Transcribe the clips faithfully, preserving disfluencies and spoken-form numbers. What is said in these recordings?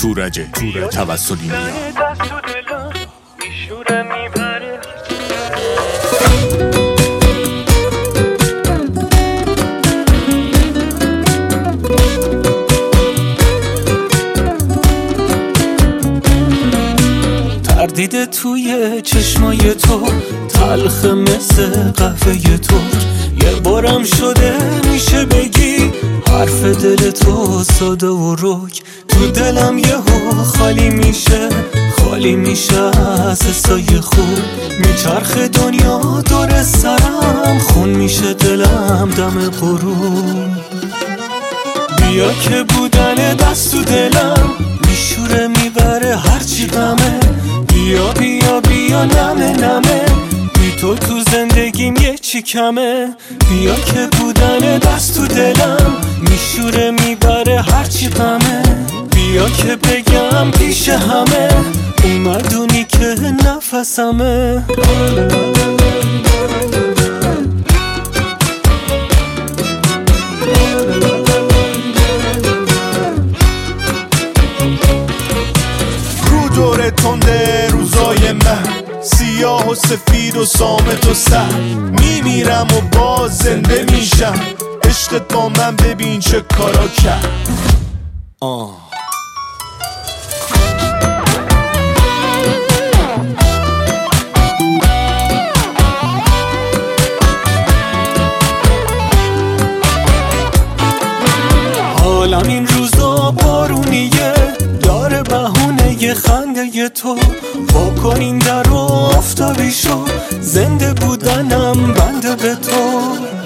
شورج توسلی میاد. تردید توی چشمای تو تلخ مثل قهوه تو، یه بارم شده میشه بگی حرف دل تو ساده و رک. تو دلم یهو خالی میشه خالی میشه از حسای خوب. میچرخ دنیا دور سرم خون میشه دلم دم غروب. بیا که بودن دست تو دلم میشوره میبره هرچی غمه. بیا بیا بیا نمه نمه بی تو تو زندگیم یه چی کمه. بیا که بودن دست تو دلم میشوره میبره هرچی غمه. بیا که بگم پیش همه اومدونی که نفسمه. رو دور تنده روزای من سیاه و سفید و صامت و سر میمیرم و باز زنده میشم. عشقت با من ببین چه کارا کرد. آه حالم این روزا بارونیه داره بهونه یه خنده ی تو. واکن این در رو آفتابی شو زنده بودنم بنده به تو.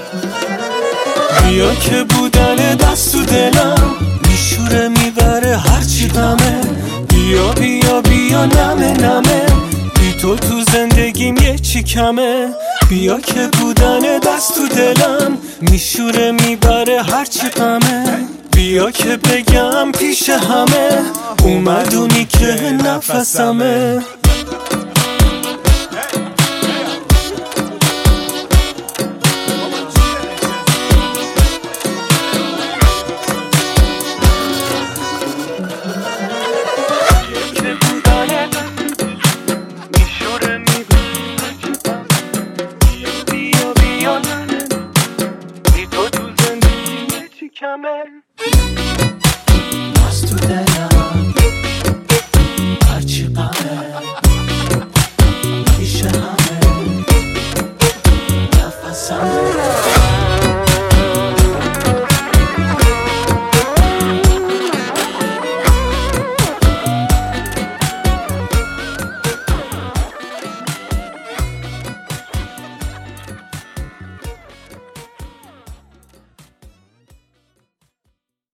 بیا که بودن دست تو دلم میشوره میبره هرچی غمه. بیا بیا بیا نمه نمه بی تو تو زندگیم یه چی کمه. بیا که بودن دست تو دلم میشوره میبره هرچی غمه. بیا که بگم پیش همه اومدونی که نفسمه.